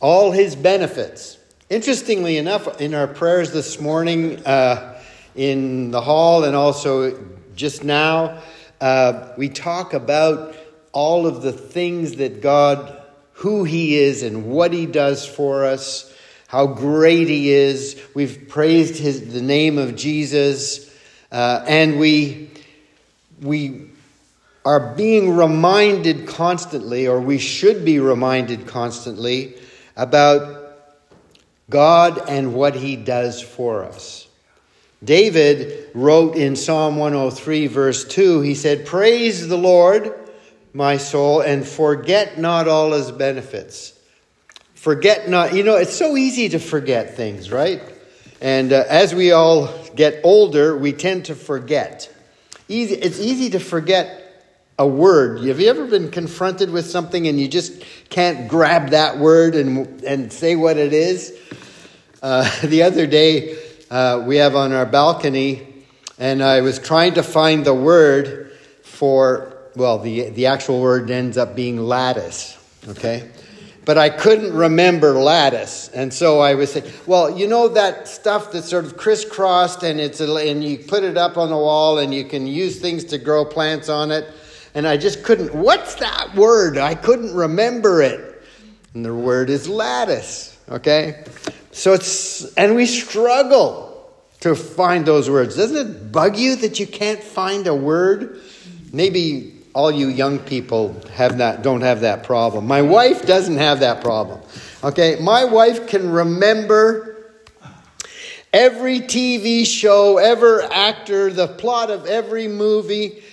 All his benefits. Interestingly enough, in our prayers this morning in the hall and also just now, we talk about all of the things that God, who he is and what he does for us, how great he is. We've praised the name of Jesus, and we are being reminded constantly, or we should be reminded constantly, about God and what he does for us. David wrote in Psalm 103, verse 2, he said, "Praise the Lord, my soul, and forget not all his benefits." Forget not. It's so easy to forget things, right? And as we all get older, we tend to forget. It's easy to forget a word. Have you ever been confronted with something and you just can't grab that word and say what it is? The other day, we have on our balcony, and I was trying to find the word for, the actual word ends up being lattice, okay? But I couldn't remember lattice. And so I was saying, that stuff that's sort of crisscrossed and you put it up on the wall and you can use things to grow plants on it. And I just couldn't, what's that word? I couldn't remember it. And the word is lattice, okay? And we struggle to find those words. Doesn't it bug you that you can't find a word? Maybe all you young people don't have that problem. My wife doesn't have that problem. Okay, my wife can remember every TV show, every actor, the plot of every movie.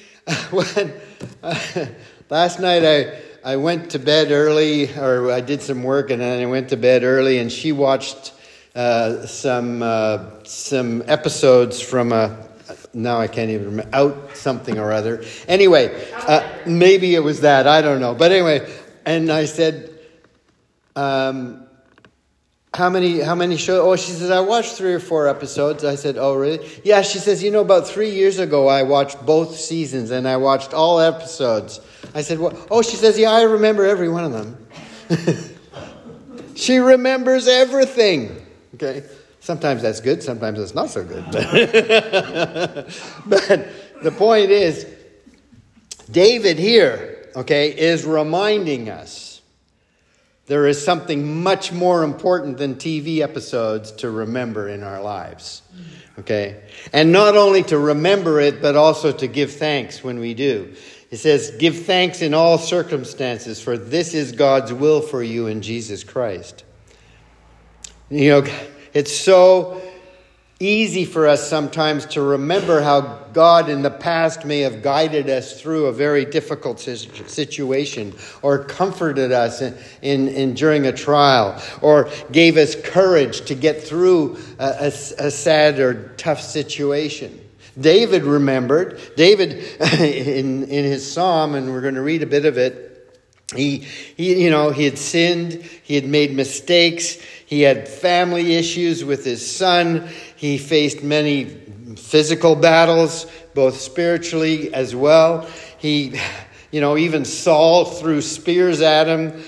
Last night I went to bed early, or I did some work, and then I went to bed early, and she watched some episodes from now I can't even remember, Out something or other. Anyway, maybe it was that, I don't know. But anyway, and I said, how many shows? Oh, she says, I watched 3 or 4 episodes. I said, oh, really? Yeah, she says, about 3 years ago, I watched both seasons and I watched all episodes. I said, well, oh, she says, yeah, I remember every one of them. She remembers everything. Okay. Sometimes that's good. Sometimes it's not so good. But the point is, David here, okay, is reminding us there is something much more important than TV episodes to remember in our lives. Okay? And not only to remember it, but also to give thanks when we do. It says, give thanks in all circumstances, for this is God's will for you in Jesus Christ. It's so easy for us sometimes to remember how God in the past may have guided us through a very difficult situation, or comforted us in during a trial, or gave us courage to get through a sad or tough situation. David remembered. David, in his psalm, and we're going to read a bit of it, he had sinned, he had made mistakes, he had family issues with his son, he faced many physical battles, both spiritually as well. He, even Saul threw spears at him.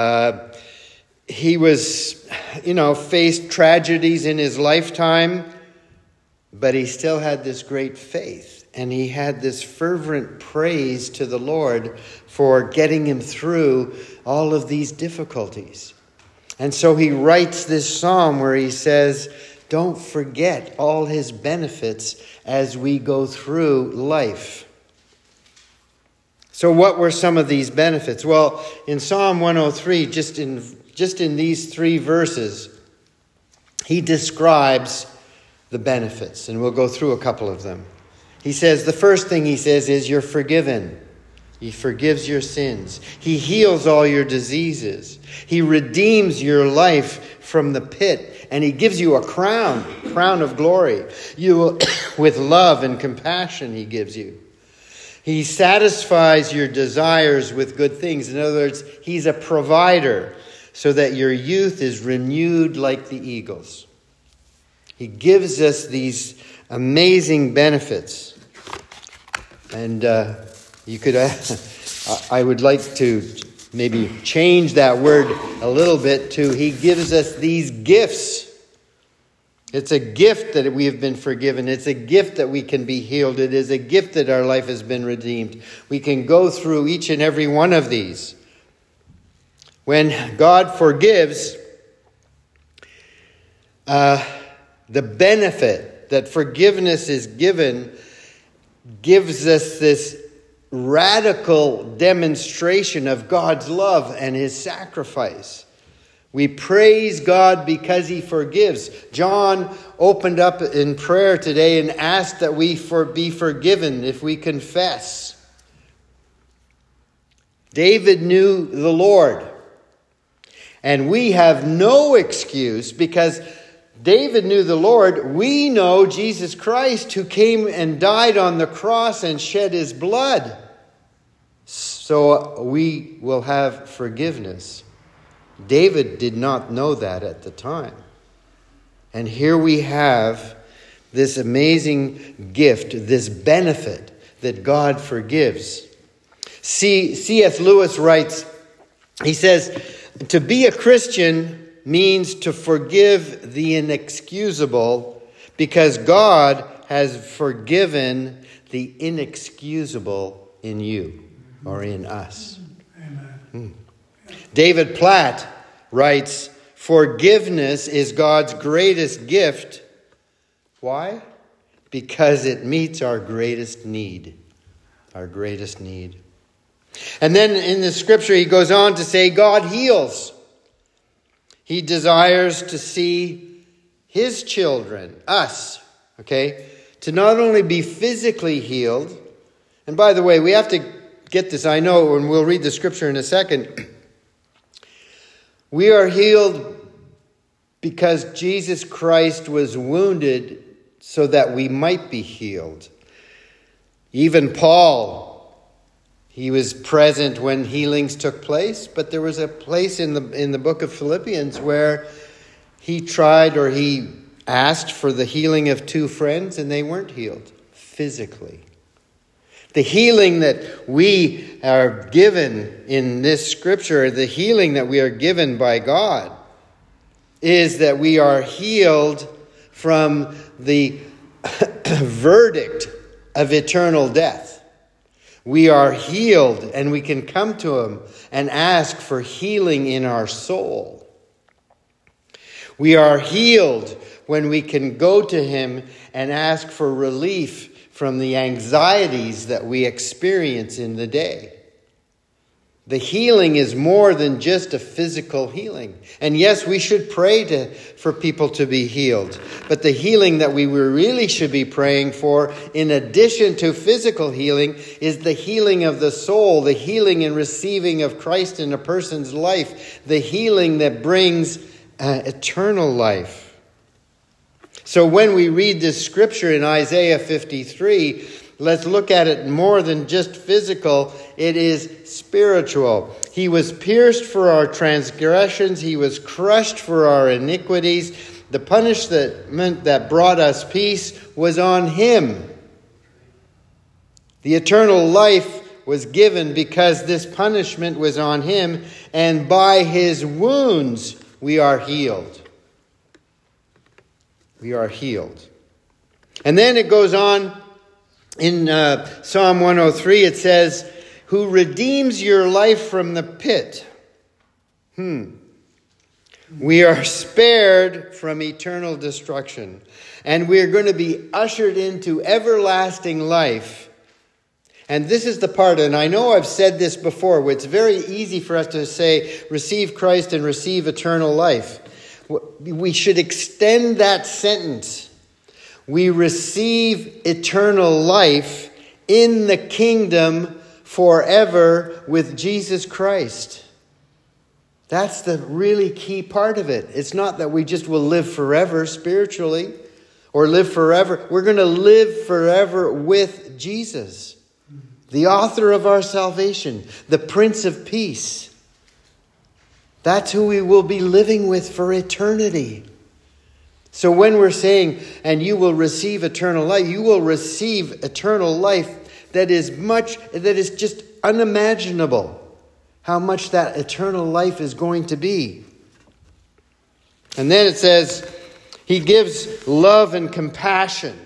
He was, faced tragedies in his lifetime, but he still had this great faith. And he had this fervent praise to the Lord for getting him through all of these difficulties. And so he writes this psalm where he says, don't forget all his benefits as we go through life. So what were some of these benefits? Well, in Psalm 103, just in these 3 verses, he describes the benefits. And we'll go through a couple of them. He says, the first thing he says is, you're forgiven. He forgives your sins. He heals all your diseases. He redeems your life from the pit. And he gives you a crown of glory. With love and compassion he gives you. He satisfies your desires with good things. In other words, he's a provider so that your youth is renewed like the eagles. He gives us these amazing benefits. And I would like to maybe change that word a little bit to He gives us these gifts. It's a gift that we have been forgiven. It's a gift that we can be healed. It is a gift that our life has been redeemed. We can go through each and every one of these. When God forgives, the benefit that forgiveness is given gives us this radical demonstration of God's love and His sacrifice. We praise God because He forgives. John opened up in prayer today and asked that we be forgiven if we confess. David knew the Lord. And we have no excuse because David knew the Lord. We know Jesus Christ, who came and died on the cross and shed His blood. So we will have forgiveness. David did not know that at the time. And here we have this amazing gift, this benefit that God forgives. C.S. Lewis writes, he says, to be a Christian means to forgive the inexcusable because God has forgiven the inexcusable in you or in us. Amen. David Platt writes, forgiveness is God's greatest gift. Why? Because it meets our greatest need. Our greatest need. And then in the scripture he goes on to say God heals. He desires to see His children, us, to not only be physically healed. And by the way, we have to get this. I know, and we'll read the scripture in a second. We are healed because Jesus Christ was wounded so that we might be healed. Even Paul, he was present when healings took place, but there was a place in the book of Philippians where he asked for the healing of two friends and they weren't healed physically. The healing that we are given in this scripture, the healing that we are given by God, is that we are healed from the verdict of eternal death. We are healed and we can come to Him and ask for healing in our soul. We are healed when we can go to Him and ask for relief from the anxieties that we experience in the day. The healing is more than just a physical healing. And yes, we should pray for people to be healed. But the healing that we really should be praying for, in addition to physical healing, is the healing of the soul, the healing and receiving of Christ in a person's life, the healing that brings eternal life. So when we read this scripture in Isaiah 53, let's look at it more than just physical. It is spiritual. He was pierced for our transgressions. He was crushed for our iniquities. The punishment that brought us peace was on Him. The eternal life was given because this punishment was on Him. And by His wounds we are healed. We are healed. And then it goes on in Psalm 103, it says, who redeems your life from the pit. We are spared from eternal destruction. And we are going to be ushered into everlasting life. And this is the part, and I know I've said this before, it's very easy for us to say, receive Christ and receive eternal life. We should extend that sentence. We receive eternal life in the kingdom forever with Jesus Christ. That's the really key part of it. It's not that we just will live forever spiritually or live forever. We're going to live forever with Jesus, the author of our salvation, the Prince of Peace. That's who we will be living with for eternity. So when we're saying, and you will receive eternal life, you will receive eternal life that is just unimaginable. how much that eternal life is going to be. And then it says, he gives love and compassion.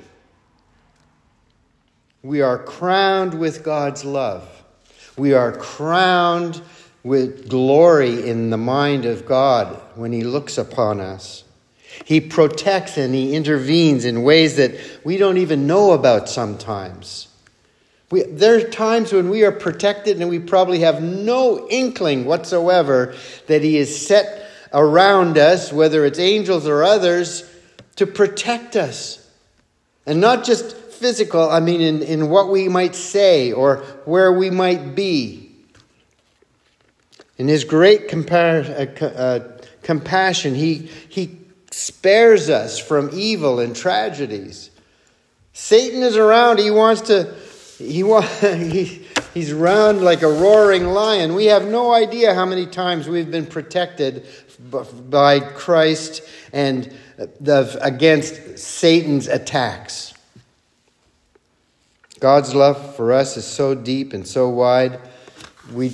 We are crowned with God's love. We are crowned with glory in the mind of God when he looks upon us. He protects and he intervenes in ways that we don't even know about sometimes. There are times when we are protected and we probably have no inkling whatsoever that he is set around us, whether it's angels or others, to protect us. And not just physical, I mean in what we might say or where we might be. In his great compassion, he spares us from evil and tragedies. Satan is around. He's around like a roaring lion. We have no idea how many times we've been protected by Christ and against Satan's attacks. God's love for us is so deep and so wide. He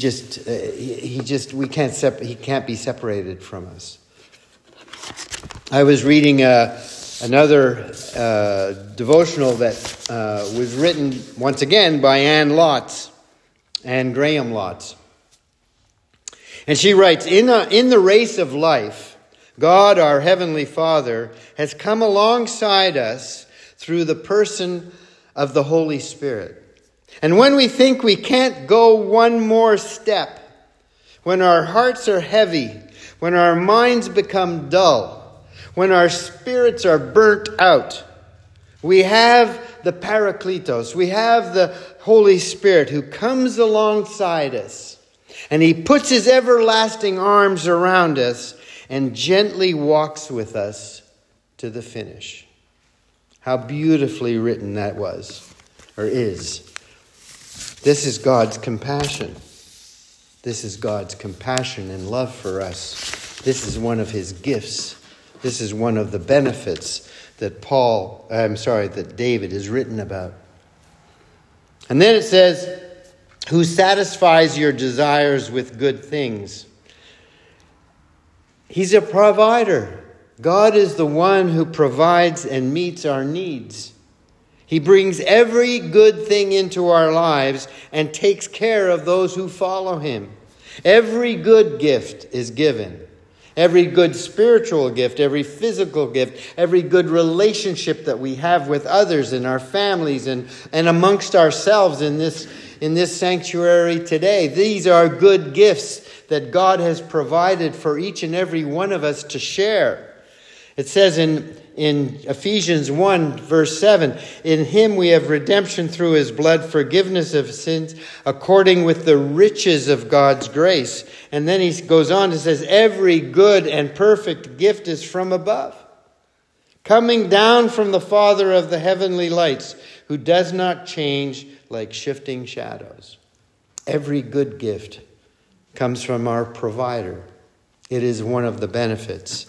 can't be separated from us. I was reading another devotional that was written once again by Anne Graham Lotz. And she writes, in the race of life, God, our Heavenly Father, has come alongside us through the person of the Holy Spirit. And when we think we can't go one more step, when our hearts are heavy, when our minds become dull, when our spirits are burnt out, we have the Parakletos, we have the Holy Spirit who comes alongside us, and he puts his everlasting arms around us and gently walks with us to the finish. How beautifully written that was, or is. This is God's compassion. This is God's compassion and love for us. This is one of his gifts. This is one of the benefits that David has written about. And then it says, who satisfies your desires with good things. He's a provider. God is the one who provides and meets our needs. He brings every good thing into our lives and takes care of those who follow him. Every good gift is given. Every good spiritual gift, every physical gift, every good relationship that we have with others in our families and amongst ourselves in this sanctuary today. These are good gifts that God has provided for each and every one of us to share. It says in Ephesians 1, verse 7, in him we have redemption through his blood, forgiveness of sins, according with the riches of God's grace. And then he goes on and says, every good and perfect gift is from above, coming down from the Father of the heavenly lights, who does not change like shifting shadows. Every good gift comes from our provider. It is one of the benefits.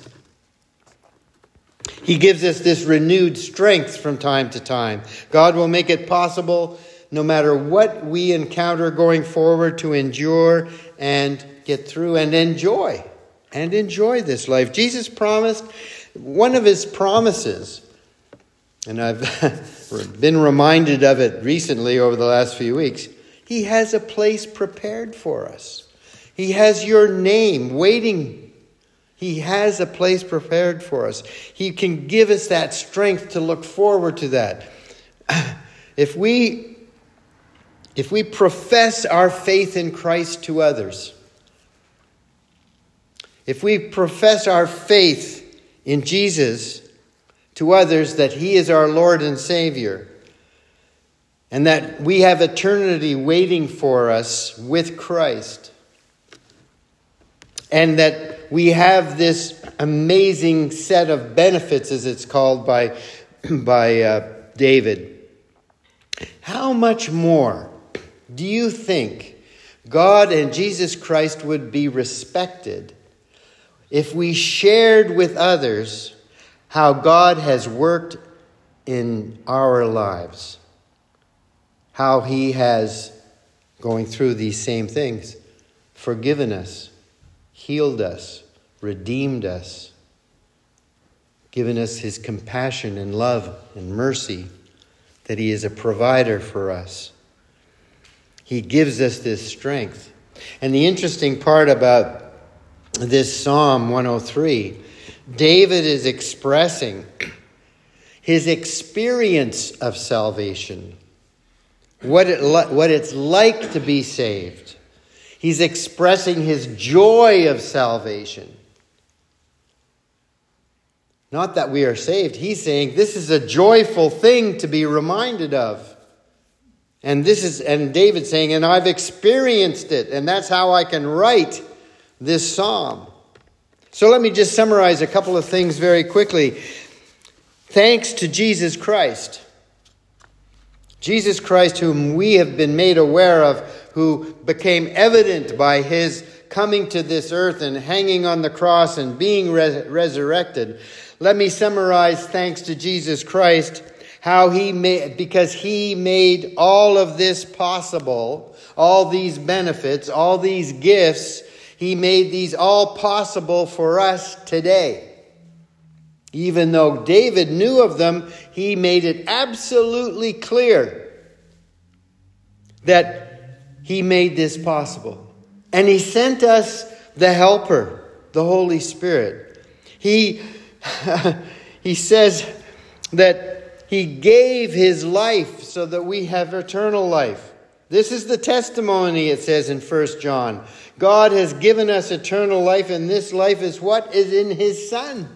He gives us this renewed strength from time to time. God will make it possible, no matter what we encounter going forward, to endure and get through and enjoy this life. Jesus promised, one of his promises, and I've been reminded of it recently over the last few weeks, he has a place prepared for us. He has your name waiting. He has a place prepared for us. He can give us that strength to look forward to that. If we profess our faith in Christ to others, if we profess our faith in Jesus to others, that he is our Lord and Savior, and that we have eternity waiting for us with Christ, and that we have this amazing set of benefits, as it's called by David. How much more do you think God and Jesus Christ would be respected if we shared with others how God has worked in our lives? How he has, going through these same things, forgiven us, healed us, redeemed us, given us his compassion and love and mercy, that he is a provider for us. He gives us this strength. And the interesting part about this Psalm 103, David is expressing his experience of salvation, what it's like to be saved. He's expressing his joy of salvation. Not that we are saved. He's saying this is a joyful thing to be reminded of. And David's saying, and I've experienced it, and that's how I can write this psalm. So let me just summarize a couple of things very quickly. Thanks to Jesus Christ. Jesus Christ, whom we have been made aware of, who became evident by his coming to this earth and hanging on the cross and being resurrected. Let me summarize, thanks to Jesus Christ, how because he made all of this possible, all these benefits, all these gifts, he made these all possible for us today. Even though David knew of them, he made it absolutely clear that he made this possible. And he sent us the Helper, the Holy Spirit. He says that he gave his life so that we have eternal life. This is the testimony, it says in 1 John. God has given us eternal life, and this life is what is in his Son.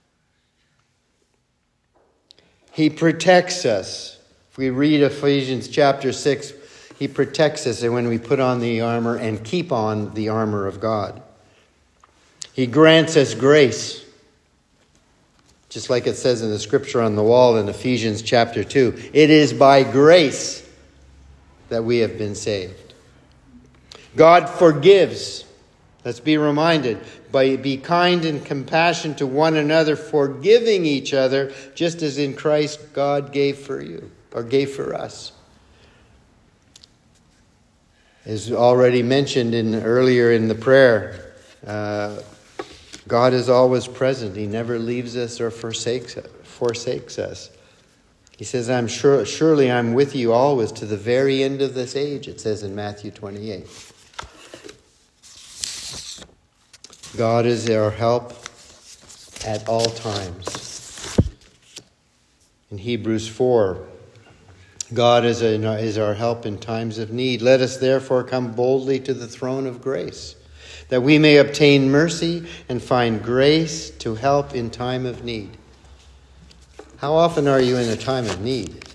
He protects us. If we read Ephesians chapter 6, he protects us when we put on the armor and keep on the armor of God. He grants us grace. Just like it says in the scripture on the wall in Ephesians chapter 2. It is by grace that we have been saved. God forgives. Let's be reminded. Be kind and compassionate to one another, forgiving each other, just as in Christ God gave for you, or gave for us. As already mentioned earlier in the prayer, God is always present. He never leaves us or forsakes us. He says, surely I'm with you always to the very end of this age, it says in Matthew 28. God is our help at all times. In Hebrews 4, God is our help in times of need. Let us therefore come boldly to the throne of grace, that we may obtain mercy and find grace to help in time of need. How often are you in a time of need?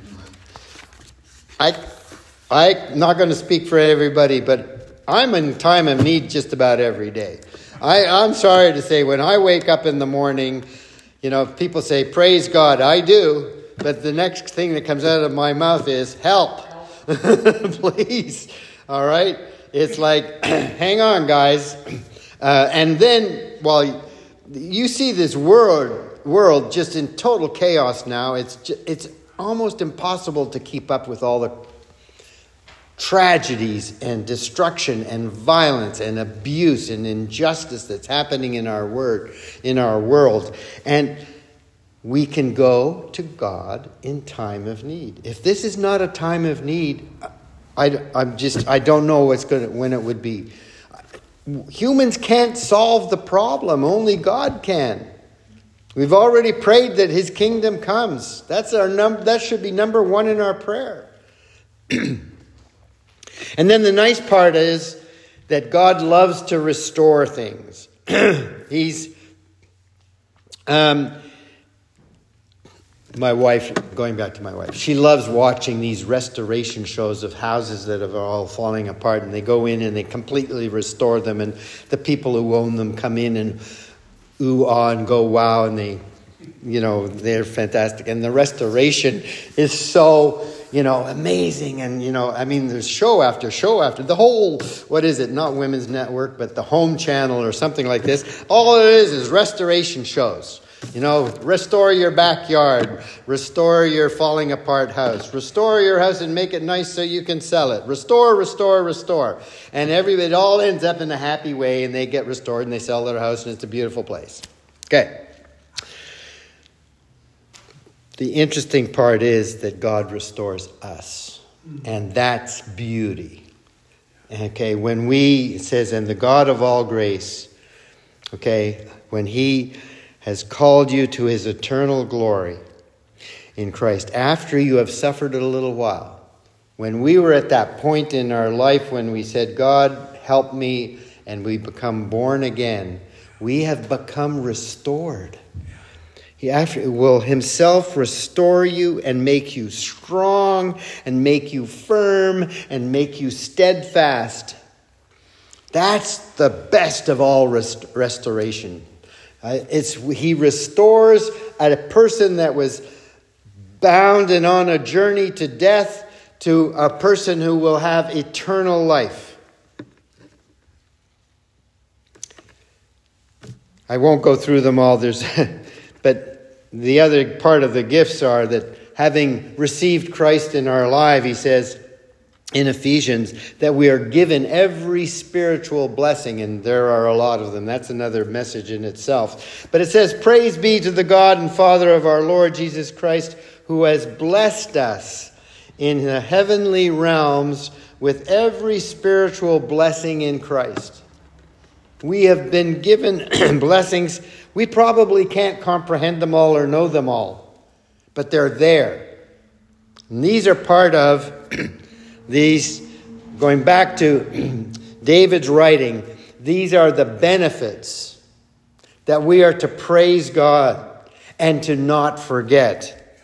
I'm not going to speak for everybody, but I'm in time of need just about every day. I'm sorry to say, when I wake up in the morning, people say, praise God, I do. But the next thing that comes out of my mouth is, help. Please. All right? It's like, hang on, guys. And then, you see this world just in total chaos now. It's almost impossible to keep up with all the tragedies and destruction and violence and abuse and injustice that's happening in our world. And we can go to God in time of need. If this is not a time of need, I don't know when it would be. Humans can't solve the problem. Only God can. We've already prayed that his kingdom comes. That should be number one in our prayer. And then the nice part is that God loves to restore things. Going back to my wife, she loves watching these restoration shows of houses that are all falling apart, and they go in and they completely restore them, and the people who own them come in and ooh, ah, and go wow, and they're fantastic. And the restoration is so, amazing. And, there's show after show after the whole, not Women's Network, but the Home Channel or something like this. All it is restoration shows. Restore your backyard. Restore your falling apart house. Restore your house and make it nice so you can sell it. Restore, restore, restore. And it all ends up in a happy way, and they get restored and they sell their house and it's a beautiful place. Okay. The interesting part is that God restores us. And that's beauty. Okay, when it says, and the God of all grace, okay, when he has called you to his eternal glory in Christ, after you have suffered a little while, when we were at that point in our life when we said, God, help me, and we become born again, we have become restored. He will himself restore you and make you strong and make you firm and make you steadfast. That's the best of all restoration. He restores a person that was bound and on a journey to death to a person who will have eternal life. I won't go through them all. But the other part of the gifts are that having received Christ in our life, he says in Ephesians, that we are given every spiritual blessing, and there are a lot of them. That's another message in itself. But it says, praise be to the God and Father of our Lord Jesus Christ, who has blessed us in the heavenly realms with every spiritual blessing in Christ. We have been given blessings. We probably can't comprehend them all or know them all, but they're there. And these are part of these, going back to David's writing, these are the benefits that we are to praise God and to not forget.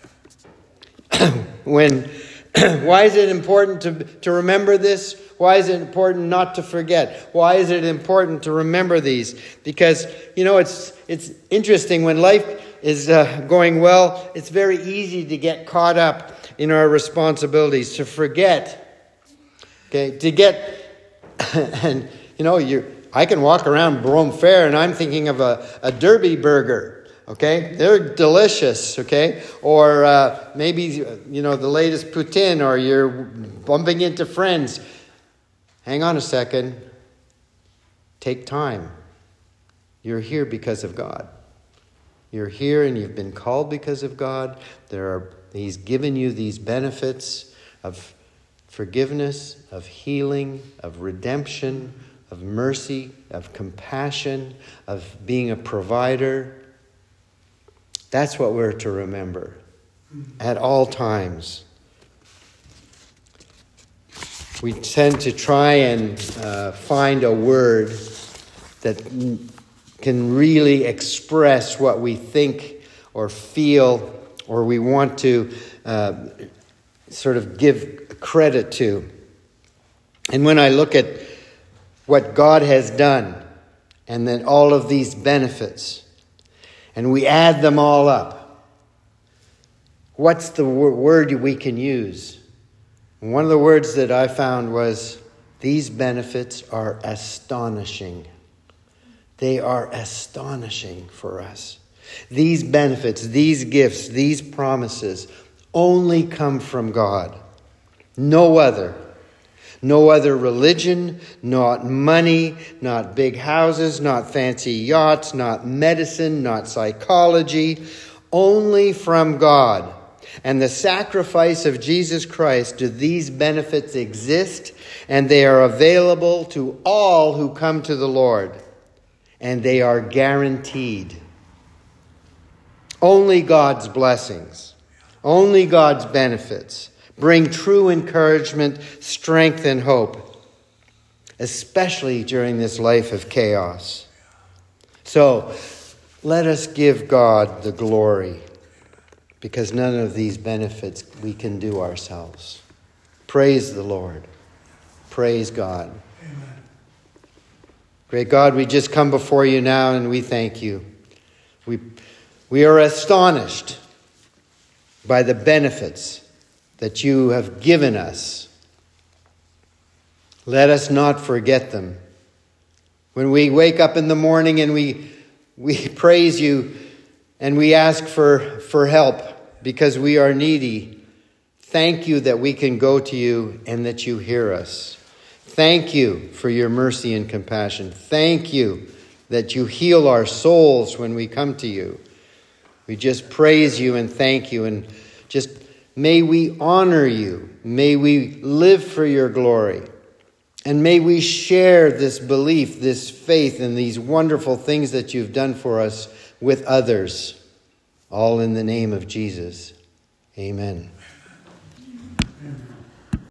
Why is it important to remember this? Why is it important not to forget? Why is it important to remember these? Because, it's interesting when life is going well, it's very easy to get caught up in our responsibilities, to forget. Okay, and I can walk around Rome Fair and I'm thinking of a Derby burger. Okay, they're delicious. Okay, or maybe the latest poutine, or you're bumping into friends. Hang on a second. Take time. You're here because of God. You're here and you've been called because of God. He's given you these benefits of forgiveness, of healing, of redemption, of mercy, of compassion, of being a provider. That's what we're to remember at all times. We tend to try and find a word that can really express what we think or feel or we want to sort of give credit to. And when I look at what God has done and then all of these benefits, and we add them all up, what's the word we can use? And one of the words that I found was, these benefits are astonishing. They are astonishing for us. These benefits, these gifts, these promises only come from God. No other. No other religion, not money, not big houses, not fancy yachts, not medicine, not psychology. Only from God and the sacrifice of Jesus Christ do these benefits exist, and they are available to all who come to the Lord. And they are guaranteed. Only God's blessings, only God's benefits bring true encouragement, strength, and hope, especially during this life of chaos. So, let us give God the glory, because none of these benefits we can do ourselves. Praise the Lord. Praise God. Amen. Great God, we just come before you now and we thank you. We are astonished by the benefits that you have given us. Let us not forget them. When we wake up in the morning and we praise you and we ask for help because we are needy. Thank you that we can go to you and that you hear us. Thank you for your mercy and compassion. Thank you that you heal our souls when we come to you. We just praise you and thank you, and just may we honor you. May we live for your glory. And may we share this belief, this faith, and these wonderful things that you've done for us with others. All in the name of Jesus. Amen.